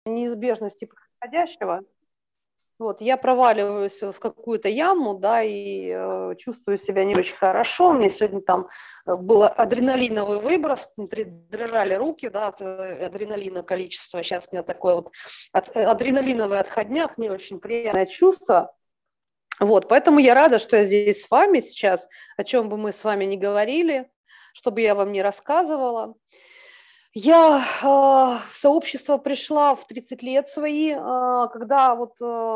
неизбежности происходящего. Вот, я проваливаюсь в какую-то яму, да, и чувствую себя не очень хорошо. У меня сегодня там был адреналиновый выброс, внутри дрожали руки, да, от адреналина количества. Сейчас у меня такой вот адреналиновый отходняк, не очень приятное чувство. Вот, поэтому я рада, что я здесь с вами сейчас, о чем бы мы с вами ни говорили, чтобы я вам не рассказывала. Я в сообщество пришла в 30 лет свои, когда вот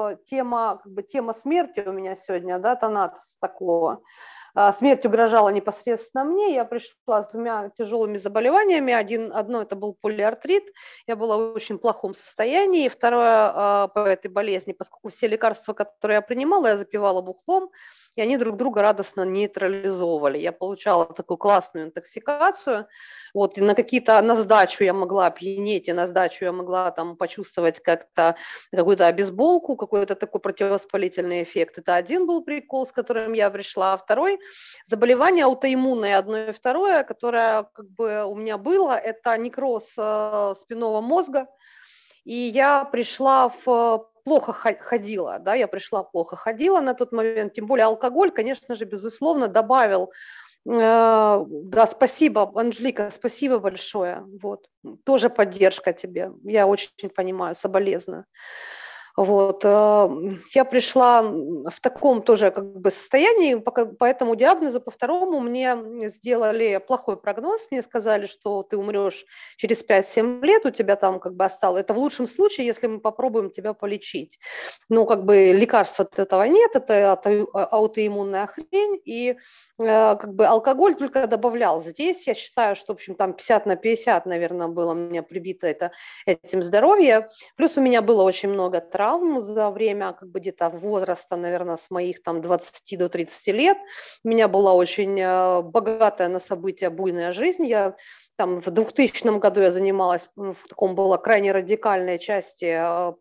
тема смерти у меня сегодня, да, тонатос такого. Смерть угрожала непосредственно мне, я пришла с двумя тяжелыми заболеваниями. Одно это был полиартрит, я была в очень плохом состоянии. И второе по этой болезни, поскольку все лекарства, которые я принимала, я запивала бухлом, и они друг друга радостно нейтрализовывали. Я получала такую классную интоксикацию. Вот, и на сдачу я могла опьянеть, и на сдачу я могла там почувствовать как-то какую-то обезболку, какой-то такой противовоспалительный эффект. Это один был прикол, с которым я пришла. А второй – заболевание аутоиммунное, одно и второе, которое как бы у меня было, это некроз спинного мозга. И я пришла плохо ходила, да, я пришла плохо ходила на тот момент, тем более алкоголь, конечно же, безусловно, добавил. Да, спасибо, Анжелика, спасибо большое. Вот. Тоже поддержка тебе. Я очень понимаю, соболезную. Вот. Я пришла в таком тоже как бы состоянии, по этому диагнозу, по второму мне сделали плохой прогноз, мне сказали, что ты умрешь через 5-7 лет, у тебя там как бы осталось. Это в лучшем случае, если мы попробуем тебя полечить. Но как бы лекарств от этого нет, это аутоиммунная хрень, и как бы алкоголь только добавлял. Здесь я считаю, что, в общем, там 50/50, наверное, было мне прибито этим здоровье. Плюс у меня было очень много травм за время как бы где-то возраста, наверное, с моих там 20 до 30 лет. У меня была очень богатая на события буйная жизнь. Я там в 2000 году я занималась в таком было крайне радикальной части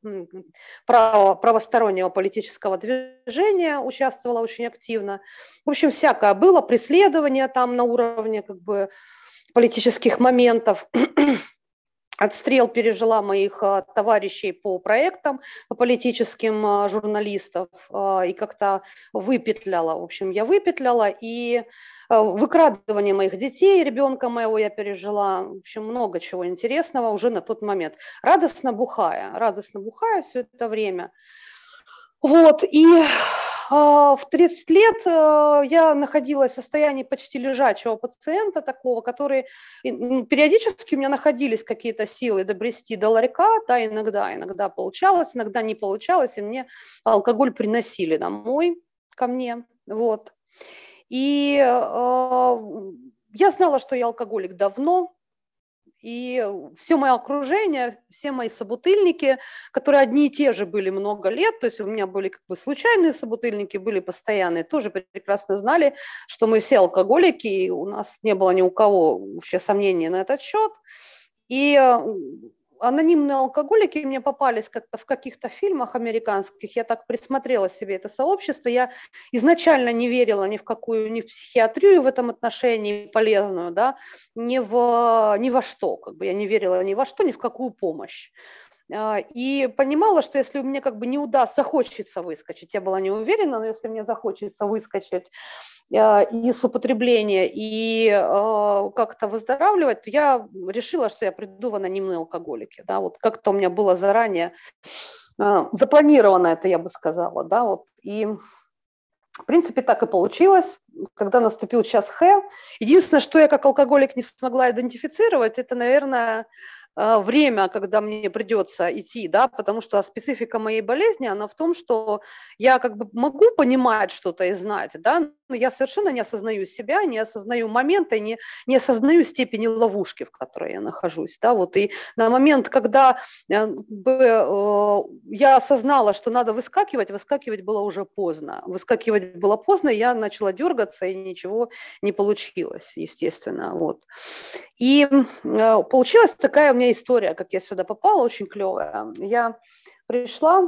правостороннего политического движения, участвовала очень активно. В общем, всякое было, преследование там на уровне как бы политических моментов. Отстрел пережила моих товарищей по проектам, по политическим журналистов, и как-то выпетляла. В общем, я выпетляла, и выкрадывание моих детей, ребенка моего я пережила. В общем, много чего интересного уже на тот момент. Радостно бухая все это время. Вот, и в 30 лет я находилась в состоянии почти лежачего пациента такого, который периодически у меня находились какие-то силы добрести до ларька, да, иногда получалось, иногда не получалось, и мне алкоголь приносили домой ко мне, вот. И я знала, что я алкоголик давно, и все мое окружение, все мои собутыльники, которые одни и те же были много лет, то есть у меня были как бы случайные собутыльники, были постоянные, тоже прекрасно знали, что мы все алкоголики, и у нас не было ни у кого вообще сомнений на этот счет. И анонимные алкоголики мне попались как-то в каких-то фильмах американских, я так присмотрела себе это сообщество, я изначально не верила ни в психиатрию в этом отношении полезную, да, ни во что, как бы я не верила ни во что, ни в какую помощь. И понимала, что если мне как бы не удастся, захочется выскочить, я была не уверена, но если мне захочется выскочить из употребления и как-то выздоравливать, то я решила, что я приду в анонимные алкоголики. Да, вот как-то у меня было заранее запланировано это, я бы сказала. Да, вот. И в принципе так и получилось. Когда наступил час Х, единственное, что я как алкоголик не смогла идентифицировать, это, наверное, время, когда мне придется идти, да, потому что специфика моей болезни, она в том, что я как бы могу понимать что-то и знать, да, но я совершенно не осознаю себя, не осознаю момента, не осознаю степени ловушки, в которой я нахожусь, да, вот, и на момент, когда я осознала, что надо выскакивать было уже поздно, выскакивать было поздно, и я начала дергаться, и ничего не получилось, естественно, вот. И получилась такая у меня история, как я сюда попала, очень клевая. Я пришла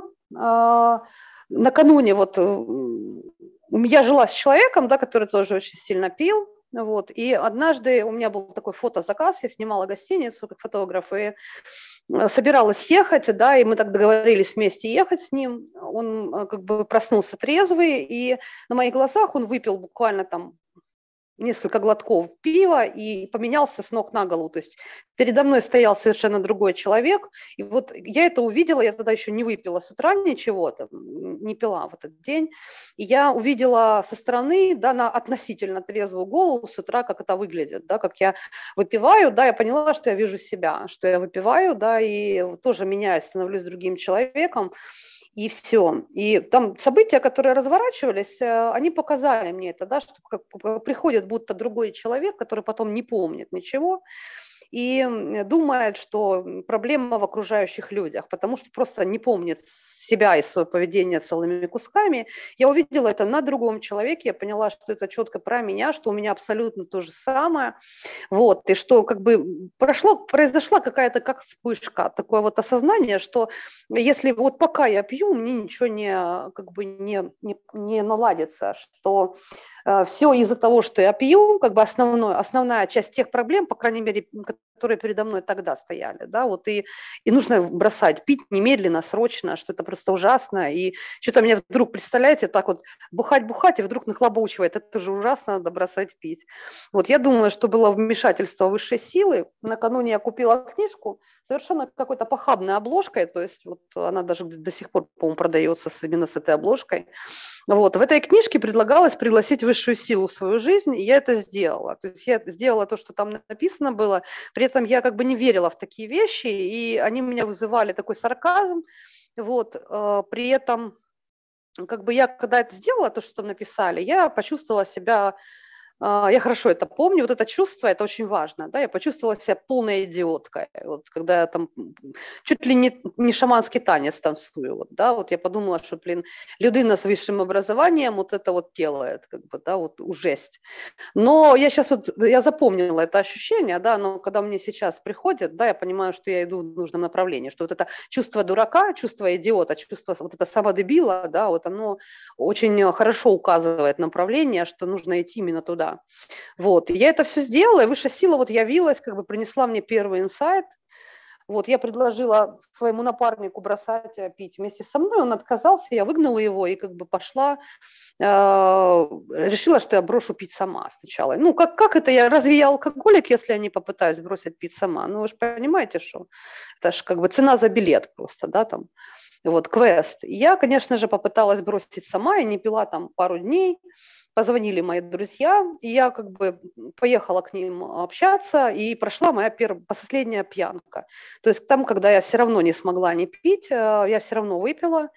накануне, вот я жила с человеком, да, который тоже очень сильно пил, Вот. И однажды у меня был такой фотозаказ, я снимала гостиницу как фотограф, и собиралась ехать, да, и мы так договорились вместе ехать с ним. Он как бы проснулся трезвый, и на моих глазах он выпил буквально там несколько глотков пива и поменялся с ног на голову. То есть передо мной стоял совершенно другой человек. И вот я это увидела, я тогда еще не выпила с утра ничего, там, не пила в этот день. И я увидела со стороны, да, на относительно трезвую голову с утра, как это выглядит, да, как я выпиваю, да, я поняла, что я вижу себя, что я выпиваю, да, и тоже меняюсь, становлюсь другим человеком. И все. И там события, которые разворачивались, они показали мне это, да, что приходит будто другой человек, который потом не помнит ничего, и думает, что проблема в окружающих людях, потому что просто не помнит себя и свое поведение целыми кусками. Я увидела это на другом человеке, я поняла, что это четко про меня, что у меня абсолютно то же самое, вот, и что как бы произошла какая-то как вспышка, такое вот осознание, что если вот пока я пью, мне ничего как бы не наладится, что все из-за того, что я пью, как бы основная часть тех проблем, по крайней мере, которые передо мной тогда стояли, да, вот и нужно бросать, пить немедленно, срочно, что это просто ужасно, и что-то мне вдруг, представляете, так вот бухать, и вдруг нахлобучивает, это же ужасно, надо бросать пить. Вот я думаю, что было вмешательство высшей силы, накануне я купила книжку, совершенно какой-то похабной обложкой, то есть вот она даже до сих пор, по-моему, продается именно с этой обложкой. Вот. В этой книжке предлагалось пригласить высшую силу в свою жизнь, и я это сделала. То есть я сделала то, что там написано было, при этом я как бы не верила в такие вещи, и они меня вызывали такой сарказм. Вот. При этом как бы я, когда это сделала, то, что там написали, я почувствовала себя. Я хорошо это помню, вот это чувство, это очень важно, да, я почувствовала себя полной идиоткой, вот когда я там чуть ли не шаманский танец танцую, вот, да, вот я подумала, что, блин, людина с высшим образованием вот это вот делает, как бы, да, вот жесть. Но я запомнила это ощущение, да, но когда мне сейчас приходит, да, я понимаю, что я иду в нужном направлении, что вот это чувство дурака, чувство идиота, чувство вот это самодебила, да, вот оно очень хорошо указывает направление, что нужно идти именно туда. Вот, и я это все сделала, и высшая сила вот явилась, как бы принесла мне первый инсайт. Вот, я предложила своему напарнику бросать пить вместе со мной, он отказался, я выгнала его и как бы пошла, решила, что я брошу пить сама сначала. Ну, как это разве я алкоголик, если я не попытаюсь бросить пить сама? Ну, вы же понимаете, что это же как бы цена за билет просто, да, там, вот, квест. И я, конечно же, попыталась бросить сама, я не пила там пару дней, позвонили мои друзья, и я как бы поехала к ним общаться, и прошла моя последняя пьянка. То есть там, когда я все равно не смогла не пить, я все равно выпила.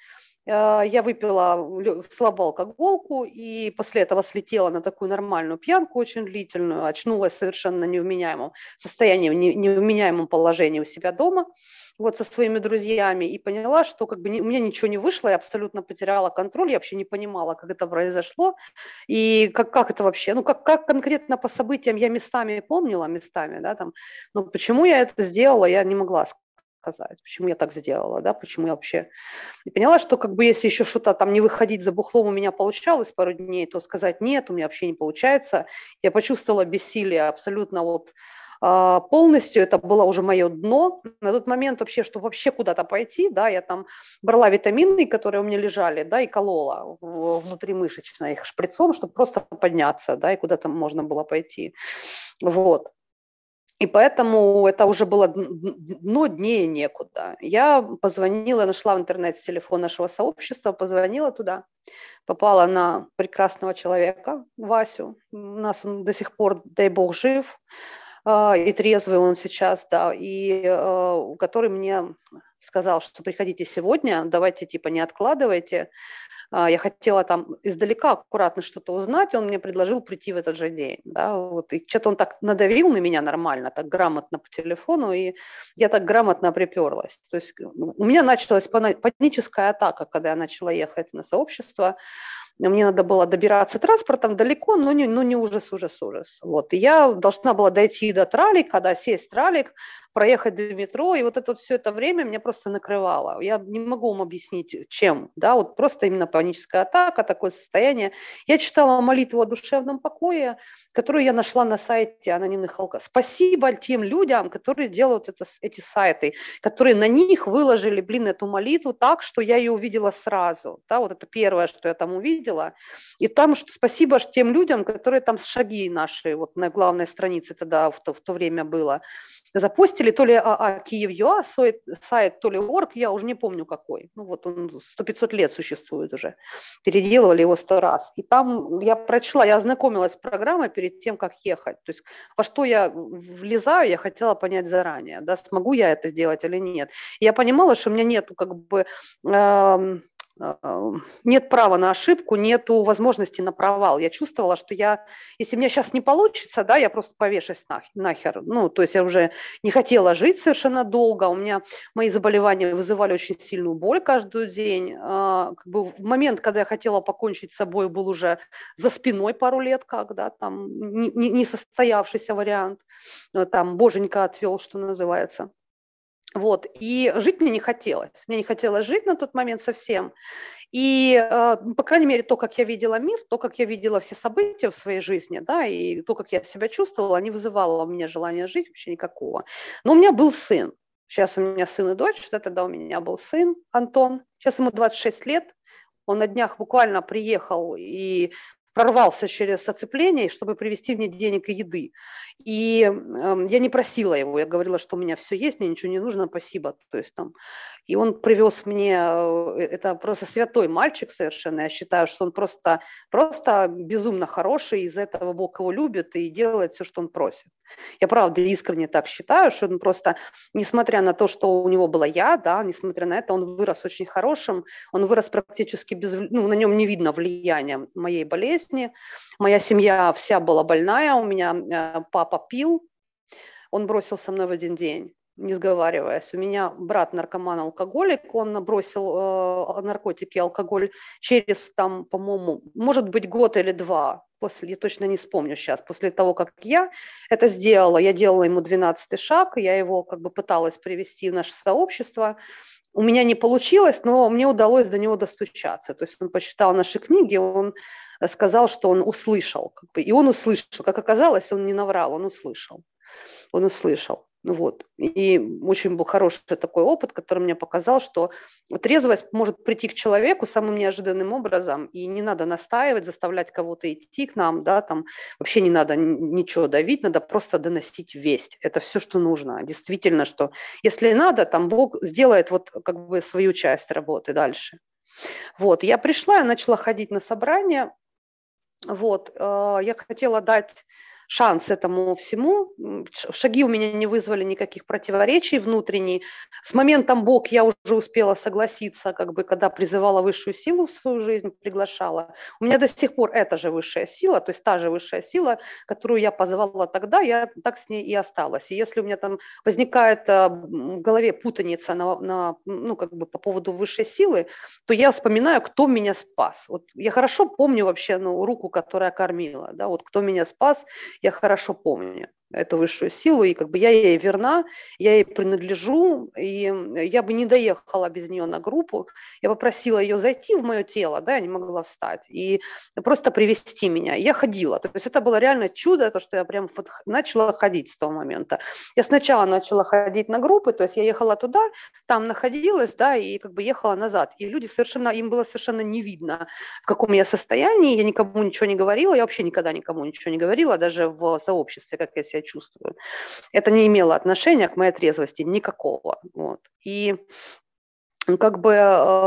Я выпила слабоалкоголку, и после этого слетела на такую нормальную пьянку, очень длительную, очнулась совершенно невменяемом состоянии, в невменяемом положении у себя дома, вот со своими друзьями, и поняла, что как бы у меня ничего не вышло, я абсолютно потеряла контроль, я вообще не понимала, как это произошло, и как это вообще, ну как конкретно по событиям я местами помнила, да, там, но почему я это сделала, я не могла сказать, почему я так сделала, да, почему я вообще... И поняла, что как бы если еще что-то там не выходить за бухлом у меня получалось пару дней, то сказать нет, у меня вообще не получается. Я почувствовала бессилие абсолютно вот полностью, это было уже мое дно. На тот момент вообще, чтобы вообще куда-то пойти, да, я там брала витамины, которые у меня лежали, да, и колола внутримышечно их шприцом, чтобы просто подняться, да, и куда-то можно было пойти. Вот. И поэтому это уже было дно, днее некуда. Я позвонила, нашла в интернете телефон нашего сообщества, позвонила туда, попала на прекрасного человека, Васю. У нас он до сих пор, дай бог, жив, и трезвый он сейчас, да, и который мне сказал, что приходите сегодня, давайте типа не откладывайте. Я хотела там издалека аккуратно что-то узнать, он мне предложил прийти в этот же день, да, вот, и что-то он так надавил на меня нормально, так грамотно по телефону, и я так грамотно приперлась. То есть у меня началась паническая атака, когда я начала ехать на сообщество. Мне надо было добираться транспортом далеко, но не ужас. Вот. И я должна была дойти до тралика, да, сесть в тралик, проехать до метро, и вот это все это время меня просто просто накрывало. Я не могу вам объяснить, чем, да, вот просто именно паническая атака, такое состояние. Я читала молитву о душевном покое, которую я нашла на сайте анонимных алкоголиков. Спасибо тем людям, которые делают эти сайты, которые на них выложили, эту молитву так, что я ее увидела сразу, да, вот это первое, что я там увидела. И там спасибо тем людям, которые там шаги наши, вот на главной странице тогда в то время было, запостили, то ли Киев.ua сайт, то ли Орг, я уже не помню какой. Ну вот он 100-500 лет существует уже. Переделывали его 100 раз. И там я прочла, я ознакомилась с программой перед тем, как ехать. То есть во что я влезаю, я хотела понять заранее, да, смогу я это сделать или нет. И я понимала, что у меня нету как бы нет права на ошибку, нету возможности на провал. Я чувствовала, что если у меня сейчас не получится, да, я просто повешусь нахер. Ну, то есть я уже не хотела жить совершенно долго. У меня мои заболевания вызывали очень сильную боль каждый день. Как бы в момент, когда я хотела покончить с собой, был уже за спиной пару лет, когда там не состоявшийся вариант. Там боженька отвел, что называется. Вот, и жить мне не хотелось. Мне не хотелось жить на тот момент совсем. И, по крайней мере, то, как я видела мир, то, как я видела все события в своей жизни, да, и то, как я себя чувствовала, не вызывало у меня желания жить вообще никакого. Но у меня был сын. Сейчас у меня сын и дочь, да, тогда у меня был сын Антон. Сейчас ему 26 лет. Он на днях буквально приехал и прорвался через оцепление, чтобы привезти мне денег и еды. И я не просила его, я говорила, что у меня все есть, мне ничего не нужно, спасибо. То есть там, и он привез мне, это просто святой мальчик совершенно, я считаю, что он просто безумно хороший, из-за этого Бог его любит и делает все, что он просит. Я правда искренне так считаю, что он просто, несмотря на то, что у него была я, да, несмотря на это, он вырос очень хорошим, он вырос практически без, ну, на нем не видно влияния моей болезни. Моя семья вся была больная, у меня папа пил, он бросил со мной в один день, не сговариваясь. У меня брат наркоман-алкоголик, он бросил наркотики и алкоголь через, там, по-моему, может быть, год или два. Я точно не вспомню сейчас, после того, как я это сделала, я делала ему 12-й шаг, я его как бы пыталась привести в наше сообщество. У меня не получилось, но мне удалось до него достучаться. То есть он почитал наши книги, он сказал, что он услышал. Как бы, и он услышал. Как оказалось, он не наврал, он услышал. Он услышал. Вот. И очень был хороший такой опыт, который мне показал, что трезвость может прийти к человеку самым неожиданным образом, и не надо настаивать, заставлять кого-то идти к нам, да, там вообще не надо ничего давить, надо просто доносить весть. Это все, что нужно. Действительно, что если надо, там Бог сделает вот как бы свою часть работы дальше. Вот. Я пришла, я начала ходить на собрания. Вот. Я хотела дать шанс этому всему. Шаги у меня не вызвали никаких противоречий внутренних. С моментом Бог я уже успела согласиться, как бы, когда призывала высшую силу в свою жизнь, приглашала. У меня до сих пор эта же высшая сила, то есть та же высшая сила, которую я позвала тогда, я так с ней и осталась. И если у меня там возникает в голове путаница ну, как бы по поводу высшей силы, то я вспоминаю, кто меня спас. Вот я хорошо помню вообще, ну, руку, которая кормила, да, вот кто меня спас, я хорошо помню эту высшую силу, и как бы я ей верна, я ей принадлежу, и я бы не доехала без нее на группу. Я попросила ее зайти в мое тело, да, я не могла встать, и просто привести меня. И я ходила. То есть это было реально чудо, то, что я прям вот начала ходить с того момента. Я сначала начала ходить на группы, то есть я ехала туда, там находилась, да, и как бы ехала назад. И люди совершенно, им было совершенно не видно, в каком я состоянии, я никому ничего не говорила, я вообще никогда никому ничего не говорила, даже в сообществе, как я себя чувствую. Это не имело отношения к моей трезвости никакого. Вот. И как бы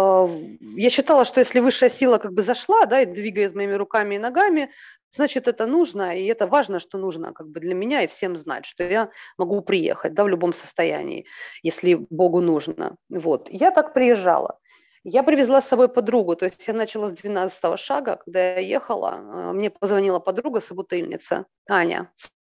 я считала, что если высшая сила как бы зашла, да, и двигает моими руками и ногами, значит, это нужно, и это важно, что нужно как бы для меня и всем знать, что я могу приехать, да, в любом состоянии, если Богу нужно. Вот. Я так приезжала. Я привезла с собой подругу, то есть я начала с 12-го шага, когда я ехала, мне позвонила подруга, собутыльница Аня.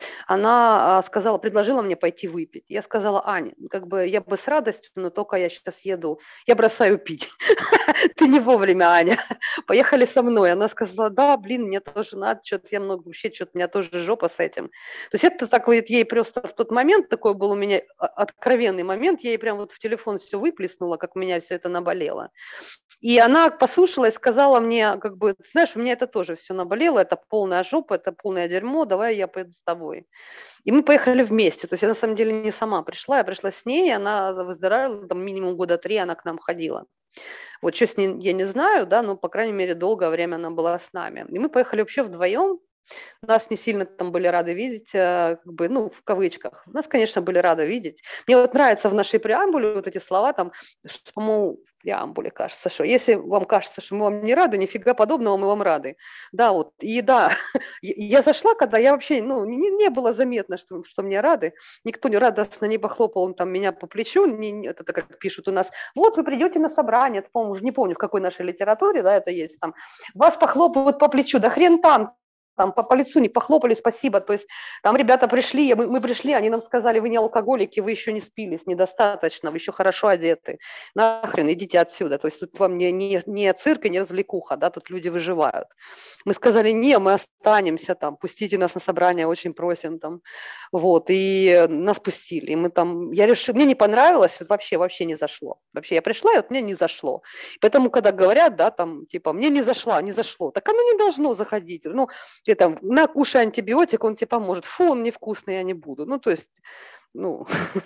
Она сказала, предложила мне пойти выпить. Я сказала, Аня, как бы я бы с радостью, но только я сейчас еду, я бросаю пить. ты не вовремя, Аня, поехали со мной. Она сказала, да, блин, мне тоже надо, что-то я много, вообще, что-то у меня тоже жопа с этим. То есть это такой, ей просто в тот момент, такой был у меня откровенный момент, я ей прям вот в телефон все выплеснула, как у меня все это наболело. И она послушала и сказала мне, как бы, знаешь, у меня это тоже все наболело, это полная жопа, это полное дерьмо, давай я поеду с тобой. И мы поехали вместе. То есть я на самом деле не сама пришла, я пришла с ней, она выздоравливала, там минимум года 3 она к нам ходила. Вот что с ней, я не знаю, да, но, по крайней мере, долгое время она была с нами. И мы поехали вообще вдвоем, нас не сильно там были рады видеть, как бы, ну, в кавычках. Нас, конечно, были рады видеть. Мне вот нравится в нашей преамбуле вот эти слова там, что, по-моему, в преамбуле кажется, что если вам кажется, что мы вам не рады, нифига подобного, мы вам рады. Да, вот, и да, я зашла, когда я вообще, ну, не было заметно, что мне рады. Никто не радостно не похлопал он там меня по плечу, это как пишут у нас, вот вы придете на собрание, это, по-моему, уже не помню, в какой нашей литературе, да, это есть там, вас похлопают по плечу, да хрен там по лицу не похлопали, спасибо. То есть там ребята пришли, мы пришли, они нам сказали, вы не алкоголики, вы еще не спились, недостаточно, вы еще хорошо одеты. Нахрен, идите отсюда. То есть тут вам не цирк и не развлекуха, да, тут люди выживают. Мы сказали, не, мы останемся там, пустите нас на собрание, очень просим там. Вот, и нас пустили. И мы там, я решила, мне не понравилось, вообще не зашло. Вообще я пришла, и вот мне не зашло. Поэтому, когда говорят, да, там, типа, мне не зашло, так оно не должно заходить. Ну, ты там, на, кушай антибиотик, он тебе поможет. Фу, он невкусный, я не буду. Ну, то есть, ну,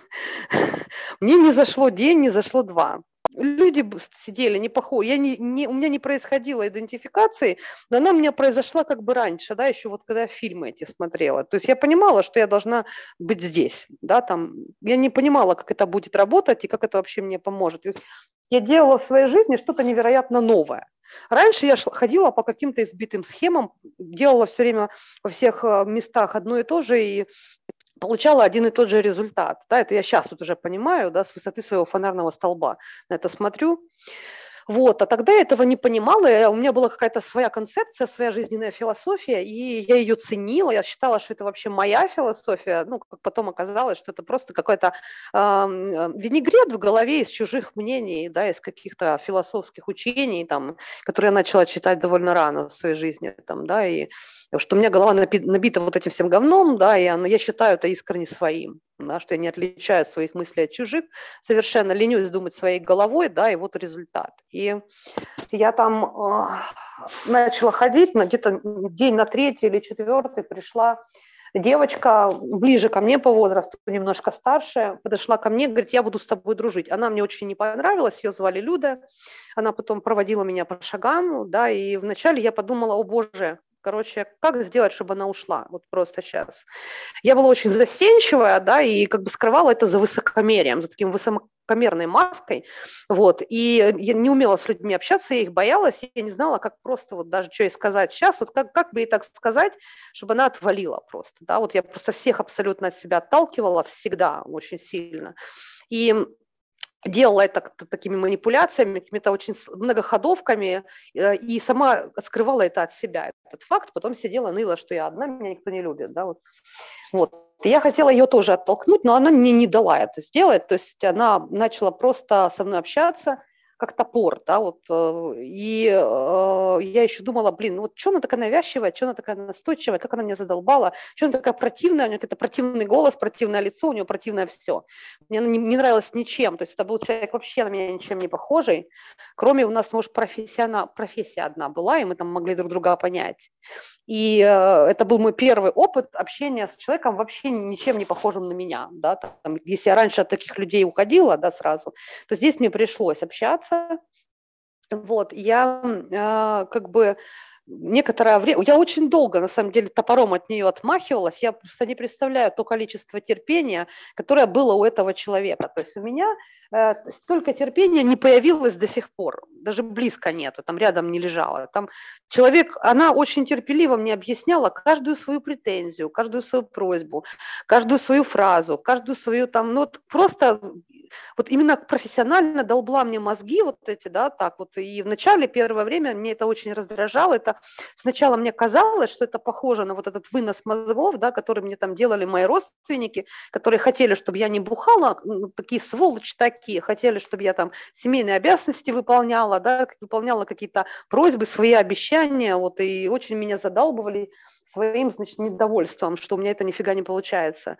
мне не зашло день, не зашло два. Люди сидели не похожи, у меня не происходило идентификации, но она у меня произошла как бы раньше, да, еще вот когда я фильмы эти смотрела. То есть я понимала, что я должна быть здесь, да, там, я не понимала, как это будет работать и как это вообще мне поможет. То есть я делала в своей жизни что-то невероятно новое. Раньше я ходила по каким-то избитым схемам, делала все время во всех местах одно и то же, и получала один и тот же результат. Да, это я сейчас вот уже понимаю, да, с высоты своего фонарного столба на это смотрю. Вот, а тогда я этого не понимала, у меня была какая-то своя концепция, своя жизненная философия, и я ее ценила, я считала, что это вообще моя философия, ну, как потом оказалось, что это просто какой-то винегрет в голове из чужих мнений, да, из каких-то философских учений, там, которые я начала читать довольно рано в своей жизни, там, да, и что у меня голова набита вот этим всем говном, да, и я считаю это искренне своим, да, что я не отличаю своих мыслей от чужих, совершенно ленюсь думать своей головой, да, и вот результат. И я там начала ходить, где-то день на 3-й или 4-й пришла девочка, ближе ко мне по возрасту, немножко старше, подошла ко мне, говорит, я буду с тобой дружить. Она мне очень не понравилась, ее звали Люда, она потом проводила меня по шагам, да, и вначале я подумала, о боже, короче, как сделать, чтобы она ушла, вот просто сейчас. Я была очень застенчивая, да, и как бы скрывала это за высокомерием, за таким высокомерной маской, вот, и я не умела с людьми общаться, я их боялась, я не знала, как просто вот даже что ей сказать сейчас, вот как бы ей так сказать, чтобы она отвалила просто, да, вот я просто всех абсолютно от себя отталкивала всегда очень сильно, и делала это такими манипуляциями, какими-то очень многоходовками, и сама скрывала это от себя, этот факт, потом сидела, ныла, что я одна, меня никто не любит, да, вот. Вот. И я хотела ее тоже оттолкнуть, но она мне не дала это сделать, то есть она начала просто со мной общаться, как топор, да, вот, и я еще думала, блин, ну вот что она такая навязчивая, что она такая настойчивая, как она меня задолбала, что она такая противная, у нее какой-то противный голос, противное лицо, у нее противное все. Мне она не нравилась ничем, то есть это был человек вообще на меня ничем не похожий, кроме у нас, может, профессия одна была, и мы там могли друг друга понять. И это был мой первый опыт общения с человеком вообще ничем не похожим на меня, да, там, если я раньше от таких людей уходила, да, сразу, то здесь мне пришлось общаться. Вот, я как бы некоторое время, я очень долго, на самом деле, топором от нее отмахивалась, я просто не представляю то количество терпения, которое было у этого человека. То есть у меня столько терпения не появилось до сих пор, даже близко нету, там рядом не лежала. Там человек, она очень терпеливо мне объясняла каждую свою претензию, каждую свою просьбу, каждую свою фразу, каждую свою там, ну вот просто вот именно профессионально долбла мне мозги вот эти, да, так вот. И в начале, первое время мне это очень раздражало. Это сначала мне казалось, что это похоже на вот этот вынос мозгов, да, который мне там делали мои родственники, которые хотели, чтобы я не бухала, такие сволочи такие, хотели, чтобы я там семейные обязанности выполняла, да, выполняла какие-то просьбы, свои обещания, вот, и очень меня задалбывали своим, значит, недовольством, что у меня это нифига не получается.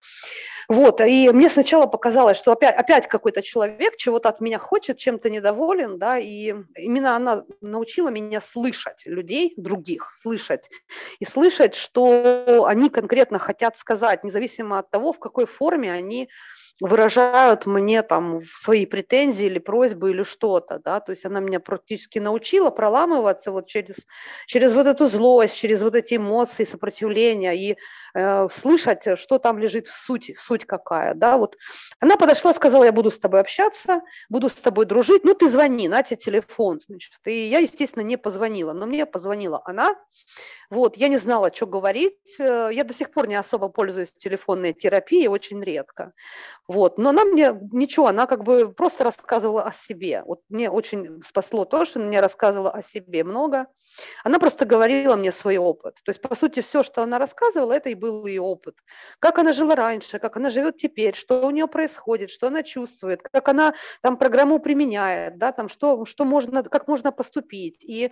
Вот, и мне сначала показалось, что опять какой-то человек чего-то от меня хочет, чем-то недоволен, да, и именно она научила меня слышать людей, других, слышать, и слышать, что они конкретно хотят сказать, независимо от того, в какой форме они выражают мне там свои претензии или просьбы или что-то, да, то есть она меня практически научила проламываться вот через вот эту злость, через вот эти эмоции, сопротивления и слышать, что там лежит в суть какая, да, вот. Она подошла, сказала, я буду с тобой общаться, буду с тобой дружить, ну ты звони, на тебе телефон, значит. И я, естественно, не позвонила, но мне позвонила она, вот, я не знала, что говорить, я до сих пор не особо пользуюсь телефонной терапией, очень редко. Вот. Но она мне ничего, она как бы просто рассказывала о себе. Вот мне очень спасло то, что она мне рассказывала о себе много. Она просто говорила мне свой опыт. То есть, по сути, все, что она рассказывала, это и был ее опыт. Как она жила раньше, как она живет теперь, что у нее происходит, что она чувствует, как она там программу применяет, да, там, что можно, как можно поступить. И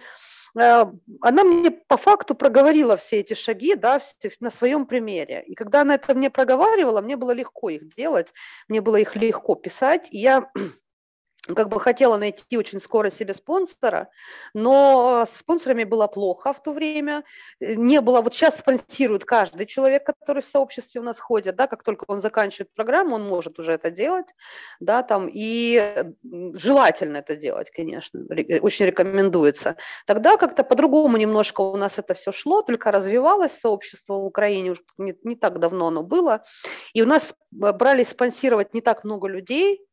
она мне по факту проговорила все эти шаги, да, на своем примере. И когда она это мне проговаривала, мне было легко их делать, мне было их легко писать. И я как бы хотела найти очень скоро себе спонсора, но с спонсорами было плохо в то время. Не было, вот сейчас спонсирует каждый человек, который в сообществе у нас ходит, да, как только он заканчивает программу, он может уже это делать, да, там, и желательно это делать, конечно, очень рекомендуется. Тогда как-то по-другому немножко у нас это все шло, только развивалось сообщество в Украине, уже не так давно оно было, и у нас брали спонсировать не так много людей,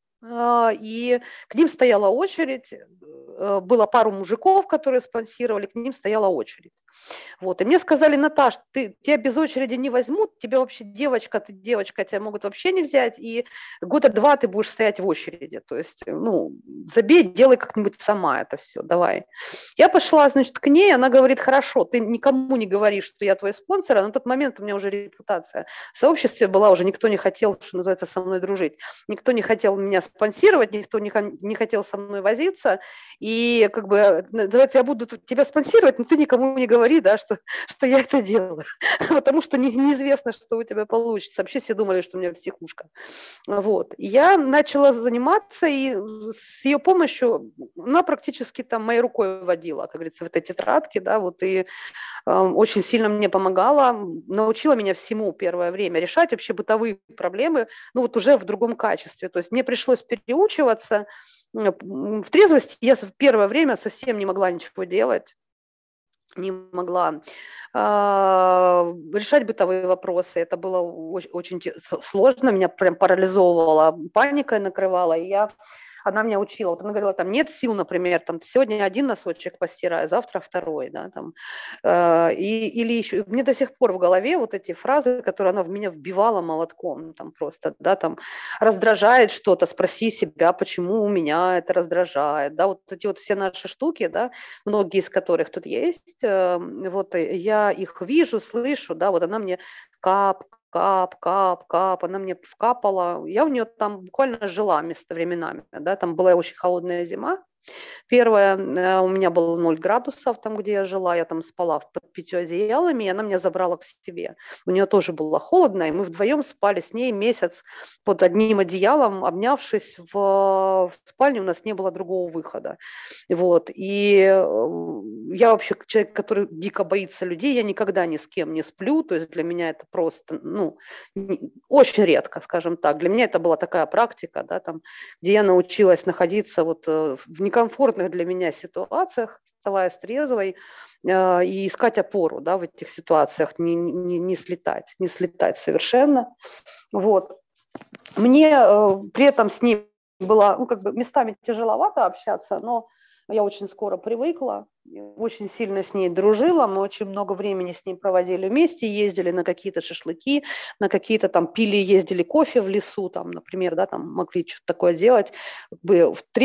и к ним стояла очередь, было пару мужиков, которые спонсировали, к ним стояла очередь. Вот. И мне сказали, Наташ, тебя без очереди не возьмут, тебя вообще ты девочка, тебя могут вообще не взять, и года 2 ты будешь стоять в очереди. То есть, ну, забей, делай как-нибудь сама это все, давай. Я пошла, значит, к ней, она говорит, хорошо, ты никому не говоришь, что я твой спонсор, а на тот момент у меня уже репутация в сообществе была, уже никто не хотел, что называется, со мной дружить. Никто не хотел меня спонсировать, никто не хотел со мной возиться, и как бы, давайте я буду тебя спонсировать, но ты никому не говори, да, что я это делаю, потому что неизвестно, что у тебя получится. Вообще все думали, что у меня психушка. Вот. И я начала заниматься, и с ее помощью она практически там моей рукой водила, как говорится, в этой тетрадке, да, вот, и очень сильно мне помогала, научила меня всему первое время, решать вообще бытовые проблемы, ну вот уже в другом качестве. То есть мне пришлось переучиваться. В трезвости я в первое время совсем не могла ничего делать, не могла решать бытовые вопросы. Это было очень сложно, меня прям парализовывало, паникой накрывала, и она меня учила, вот она говорила, там нет сил, например, там сегодня один носочек постираю, завтра второй, да, там, или еще, мне до сих пор в голове вот эти фразы, которые она в меня вбивала молотком, там просто, да, там, раздражает что-то, спроси себя, почему у меня это раздражает, да, вот эти вот все наши штуки, да, многие из которых тут есть, вот я их вижу, слышу, да, вот она мне кап, кап, кап, кап, она мне вкапала. Я у нее там буквально жила временами, да, там была очень холодная зима. Первое, у меня было 0 градусов там, где я жила, я там спала под 5 одеялами, и она меня забрала к себе. У нее тоже было холодно, и мы вдвоем спали с ней месяц под одним одеялом, обнявшись в спальне, у нас не было другого выхода. Вот. И я вообще человек, который дико боится людей, я никогда ни с кем не сплю, то есть для меня это просто, ну, очень редко, скажем так. Для меня это была такая практика, да, там, где я научилась находиться вот в некомфортных для меня ситуациях, оставаясь трезвой, и искать опору, да, в этих ситуациях, не слетать совершенно. Вот. Мне при этом с ней было, ну, как бы местами тяжеловато общаться, но я очень скоро привыкла. очень сильно с ней дружила, мы очень много времени с ней проводили вместе, ездили на какие-то шашлыки, на какие-то там пили, ездили кофе в лесу, там, например, да, там могли что-то такое делать. Как бы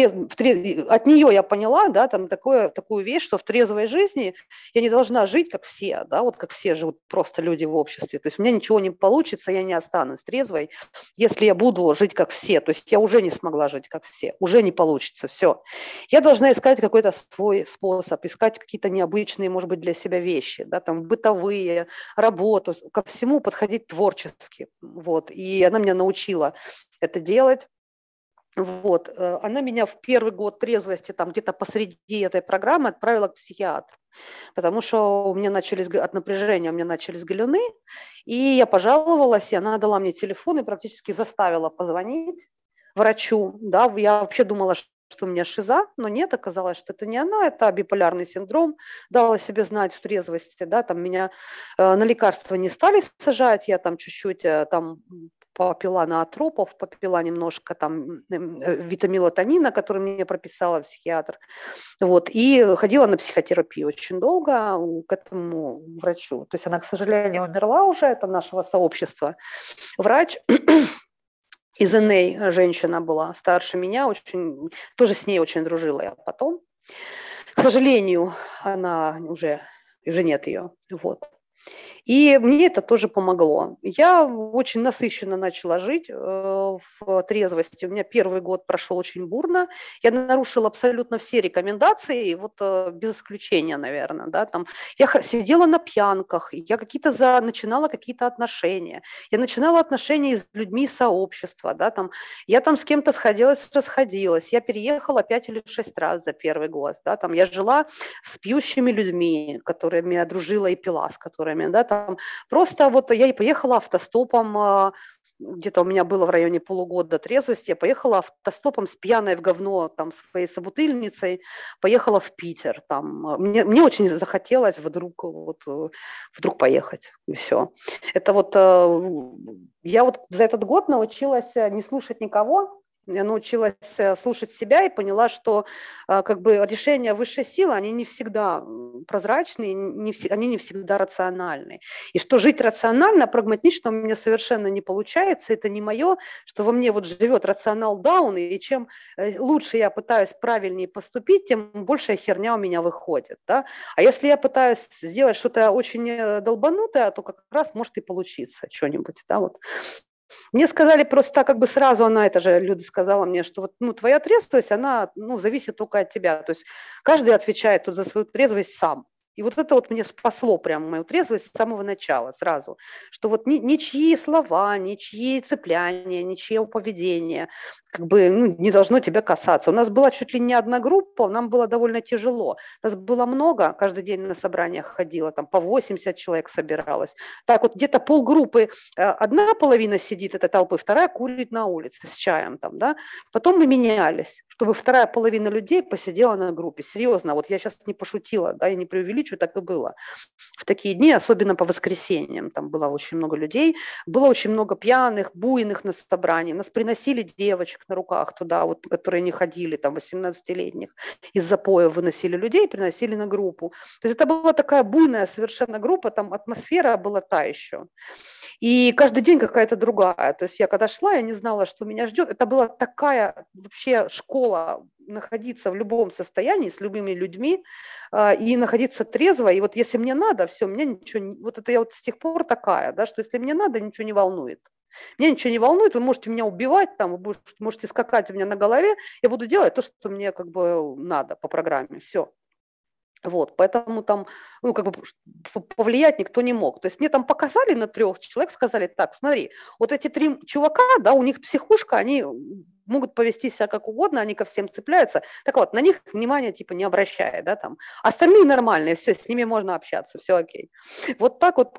от нее я поняла, да, там такую вещь, что в трезвой жизни я не должна жить как все, да, вот как все живут просто люди в обществе. То есть у меня ничего не получится, я не останусь трезвой, если я буду жить как все. То есть я уже не смогла жить как все, уже не получится, все. Я должна искать какой-то свой способ, искать какие-то необычные, может быть, для себя вещи, да, там бытовые, работу, ко всему подходить творчески, вот. И она меня научила это делать. Вот. Она меня в первый год трезвости, там где-то посреди этой программы отправила к психиатру, потому что у меня начались от напряжения, у меня начались галюны, и я пожаловалась, и она дала мне телефон и практически заставила позвонить врачу, да, я вообще думала, что у меня шиза, но нет, оказалось, что это не она, это биполярный синдром, дала себе знать в трезвости, да, там меня на лекарства не стали сажать, я там чуть-чуть там попила наотропов, попила немножко там витамилотонина, который мне прописала психиатр, вот, и ходила на психотерапию очень долго к этому врачу. То есть она, к сожалению, умерла уже, это нашего сообщества. Врач из НА, женщина была, старше меня, очень, тоже с ней очень дружила я потом. К сожалению, она уже нет ее, вот. И мне это тоже помогло. Я очень насыщенно начала жить в трезвости. У меня первый год прошел очень бурно. Я нарушила абсолютно все рекомендации, вот без исключения, наверное. Да, там. Я сидела на пьянках, я начинала какие-то отношения. Я начинала отношения с людьми из сообщества. Да, там. Я там с кем-то сходилась, расходилась. Я переехала 5 или 6 раз за первый год. Да, там. Я жила с пьющими людьми, которыми я дружила и пила, с которыми, да, там. Просто вот я и поехала автостопом, где-то у меня было в районе полугода трезвости, я поехала автостопом с пьяной в говно там своей собутыльницей, поехала в Питер, там, мне очень захотелось вдруг поехать, и все. Это вот, я вот за этот год научилась не слушать никого, я научилась слушать себя и поняла, что как бы решения высшей силы, они не всегда прозрачные, они не всегда рациональны. И что жить рационально, прагматично у меня совершенно не получается, это не мое, что во мне вот живет рационал даун, и чем лучше я пытаюсь правильнее поступить, тем большая херня у меня выходит. Да? А если я пытаюсь сделать что-то очень долбанутое, то как раз может и получиться что-нибудь. Да? Вот. Мне сказали просто как бы сразу, она, это же Люда сказала мне, что вот, ну, твоя трезвость, она, ну, зависит только от тебя. То есть каждый отвечает тут за свою трезвость сам. И вот это вот мне спасло прям мою трезвость с самого начала, сразу, что вот ничьи слова, ничьи цепляния, ничье поведение как бы не должно тебя касаться. У нас была чуть ли не одна группа, нам было довольно тяжело. Нас было много, каждый день на собраниях ходила, там по 80 человек собиралось. Так вот где-то полгруппы, одна половина сидит этой толпы, вторая курит на улице с чаем там, да. Потом мы менялись, чтобы вторая половина людей посидела на группе. Серьезно, вот я сейчас не пошутила, да, я не преувеличиваю, так и было. В такие дни, особенно по воскресеньям, там было очень много людей, было очень много пьяных, буйных на собрании. Нас приносили девочек на руках туда, вот, которые не ходили, там, 18-летних, из запоя выносили людей, приносили на группу. То есть это была такая буйная совершенно группа, там атмосфера была та еще. И каждый день какая-то другая. То есть я когда шла, я не знала, что меня ждет. Это была такая вообще школа находиться в любом состоянии с любыми людьми и находиться трезво. И вот если мне надо, все, меня ничего не... Вот это я вот с тех пор такая, да, что если мне надо, ничего не волнует. Меня ничего не волнует, вы можете меня убивать, там, вы можете скакать у меня на голове, я буду делать то, что мне как бы надо по программе, все. Вот, поэтому там, ну, как бы повлиять никто не мог. То есть мне там показали на 3 человек, сказали, так, смотри, вот эти 3 чувака, да, у них психушка, они могут повести себя как угодно, они ко всем цепляются. Так вот, на них внимания типа не обращая, да, там. Остальные нормальные, все, с ними можно общаться, все окей. Вот так вот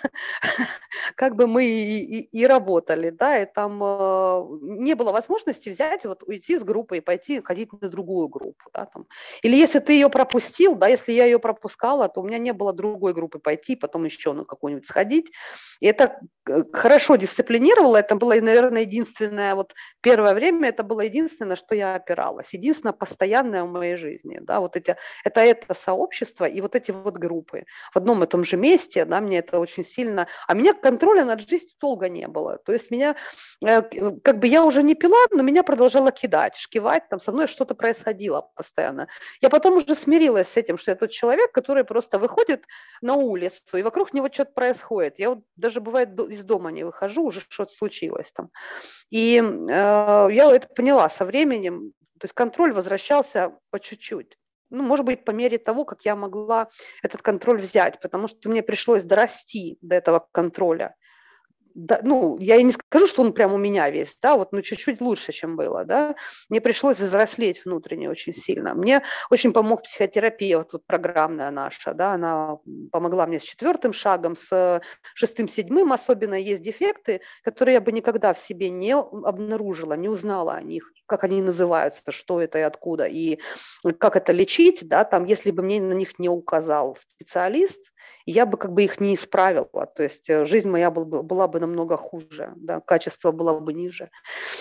как бы мы и работали, да, и там не было возможности взять, вот уйти с группы и пойти ходить на другую группу, да, там. Или если ты ее пропустил, да, если я ее пропускала, то у меня не было другой группы пойти, потом еще на какую-нибудь сходить. И это хорошо дисциплинировало, это было, наверное, единственное вот первое время, время это было единственное, на что я опиралась, единственное постоянное в моей жизни, да, вот это сообщество и вот эти вот группы в одном и том же месте, да, мне это очень сильно, а меня контроля над жизнью долго не было, то есть меня, как бы я уже не пила, но меня продолжало кидать, шкивать, там со мной что-то происходило постоянно. Я потом уже смирилась с этим, что я тот человек, который просто выходит на улицу, и вокруг него что-то происходит. Я вот даже, бывает, из дома не выхожу, уже что-то случилось там. И я это поняла со временем, то есть контроль возвращался по чуть-чуть. Ну, может быть, по мере того, как я могла этот контроль взять, потому что мне пришлось дорасти до этого контроля. Да, ну, я и не скажу, что он прям у меня весь, да, вот, ну, чуть-чуть лучше, чем было, да. Мне пришлось взрослеть внутренне очень сильно. Мне очень помог психотерапия, вот тут программная наша, да, она помогла мне с 4-м шагом, с 6-м, 7-м особенно есть дефекты, которые я бы никогда в себе не обнаружила, не узнала о них, как они называются, что это и откуда, и как это лечить, да, там, если бы мне на них не указал специалист, я бы как бы их не исправила, то есть жизнь моя была бы намного хуже, да, качество было бы ниже.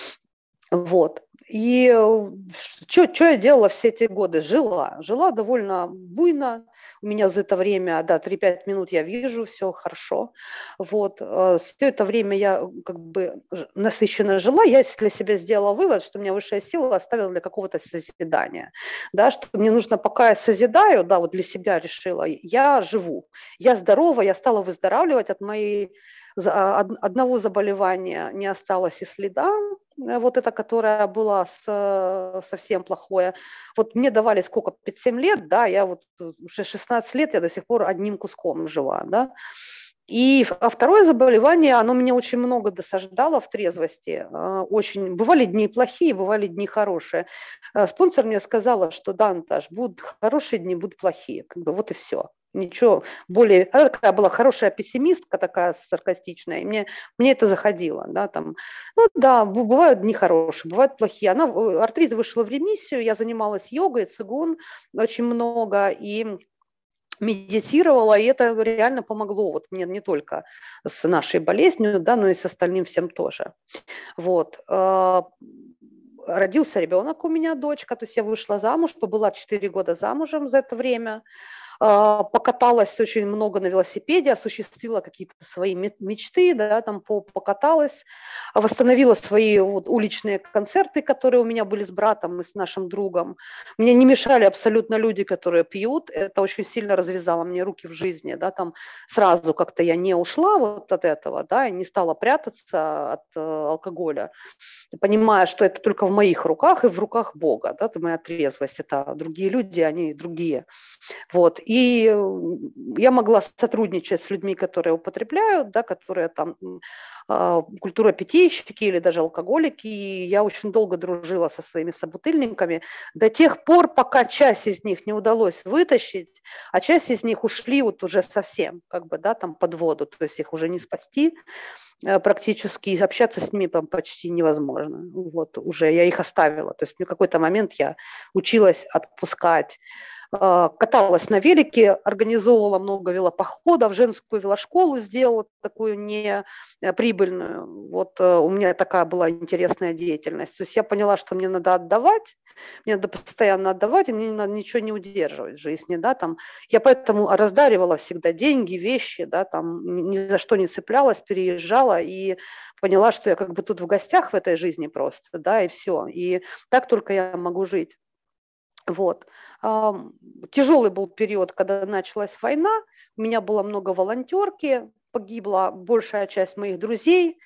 Вот. И что я делала все эти годы? Жила довольно буйно. У меня за это время, да, 3-5 минут я вижу, все хорошо. Вот. Все это время я как бы насыщенно жила. Я для себя сделала вывод, что меня высшая сила оставила для какого-то созидания. Да, что мне нужно, пока я созидаю, да, вот для себя решила, я живу. Я здорова, я стала выздоравливать от моей одного заболевания не осталось и следа, вот это, которое было совсем плохое. Вот мне давали сколько, 5-7 лет, да, я вот уже 16 лет, я до сих пор одним куском жива, да. А второе заболевание, оно мне очень много досаждало в трезвости. Очень. Бывали дни плохие, бывали дни хорошие. Спонсор мне сказала, что да, Наташ, будут хорошие дни, будут плохие. Как бы вот и все. Ничего более... Она такая была хорошая пессимистка, такая саркастичная, и мне это заходило, да, там. Ну да, бывают дни хорошие, бывают плохие. Артрит вышла в ремиссию, я занималась йогой, цигун очень много, и медитировала, и это реально помогло вот мне не только с нашей болезнью, да, но и с остальным всем тоже. Вот. Родился ребенок у меня, дочка, то есть я вышла замуж, побыла 4 года замужем за это время, покаталась очень много на велосипеде, осуществила какие-то свои мечты, да, там покаталась, восстановила свои вот уличные концерты, которые у меня были с братом и с нашим другом. Мне не мешали абсолютно люди, которые пьют, это очень сильно развязало мне руки в жизни, да, там сразу как-то я не ушла вот от этого, да, и не стала прятаться от алкоголя, понимая, что это только в моих руках и в руках Бога, да, это моя трезвость, это другие люди, они другие. Вот. И я могла сотрудничать с людьми, которые употребляют, да, которые там культуропитейщики или даже алкоголики. И я очень долго дружила со своими собутыльниками до тех пор, пока часть из них не удалось вытащить, а часть из них ушли вот уже совсем, как бы, да, там под воду, то есть их уже не спасти практически, и общаться с ними там почти невозможно. Вот уже я их оставила. То есть в какой-то момент я училась отпускать, каталась на велике, организовывала много велопоходов, женскую велошколу сделала такую неприбыльную. Вот у меня такая была интересная деятельность. То есть я поняла, что мне надо отдавать, мне надо постоянно отдавать, и мне не надо ничего не удерживать в жизни, да, там. Я поэтому раздаривала всегда деньги, вещи, да, там, ни за что не цеплялась, переезжала и поняла, что я как бы тут в гостях в этой жизни просто, да, и все. И так только я могу жить. Вот. Тяжелый был период, когда началась война, у меня было много волонтерки, погибла большая часть моих друзей,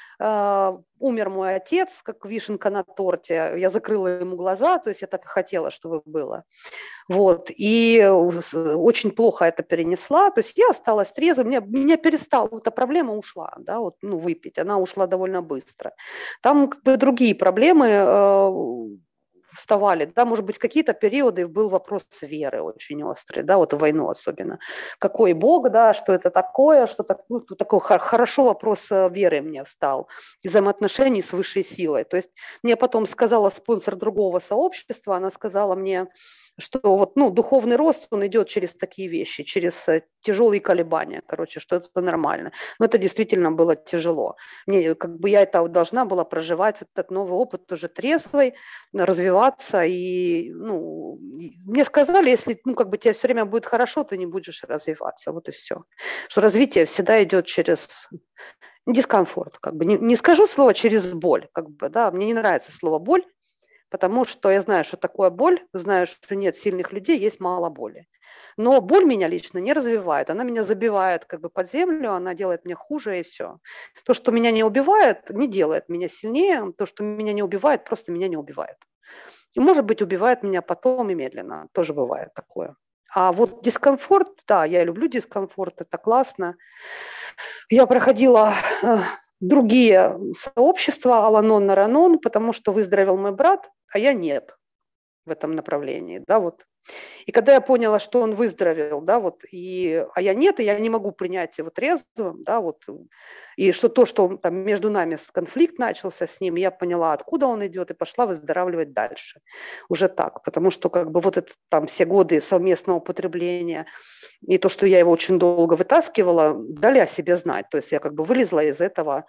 умер мой отец, как вишенка на торте, я закрыла ему глаза, то есть я так и хотела, чтобы было. Вот. И очень плохо это перенесла, то есть я осталась трезвой, меня перестала, эта проблема ушла, да, вот, ну, выпить, она ушла довольно быстро. Там как бы другие проблемы вставали, да, может быть, в какие-то периоды был вопрос веры очень острый, да, вот в войну особенно. Какой Бог, да, что это такое, что так, ну, такой хорошо вопрос веры мне встал, и взаимоотношений с высшей силой. То есть мне потом сказала спонсор другого сообщества, она сказала мне, что вот, ну, духовный рост, он идет через такие вещи, через тяжелые колебания, короче, что это нормально. Но это действительно было тяжело. Мне, как бы, я это должна была проживать, этот новый опыт тоже трезвой, развиваться. И, ну, мне сказали, если, ну, как бы тебе все время будет хорошо, ты не будешь развиваться. Вот и все. Что развитие всегда идет через дискомфорт. Как бы. Не скажу слово через боль. Как бы, да, мне не нравится слово боль, потому что я знаю, что такое боль, знаю, что нет сильных людей, есть мало боли. Но боль меня лично не развивает, она меня забивает как бы под землю, она делает мне хуже и все. То, что меня не убивает, не делает меня сильнее, то, что меня не убивает, просто меня не убивает. И, может быть, убивает меня потом и медленно, тоже бывает такое. А вот дискомфорт, да, я люблю дискомфорт, это классно. Я проходила другие сообщества, Аланон, Наранон, потому что выздоровел мой брат, а я нет в этом направлении, да, вот. И когда я поняла, что он выздоровел, да, вот, а я нет, и я не могу принять его трезвым, да, вот, и что то, что там между нами конфликт начался с ним, я поняла, откуда он идет, и пошла выздоравливать дальше. Уже так, потому что как бы вот это там все годы совместного употребления и то, что я его очень долго вытаскивала, дали о себе знать. То есть я как бы вылезла из этого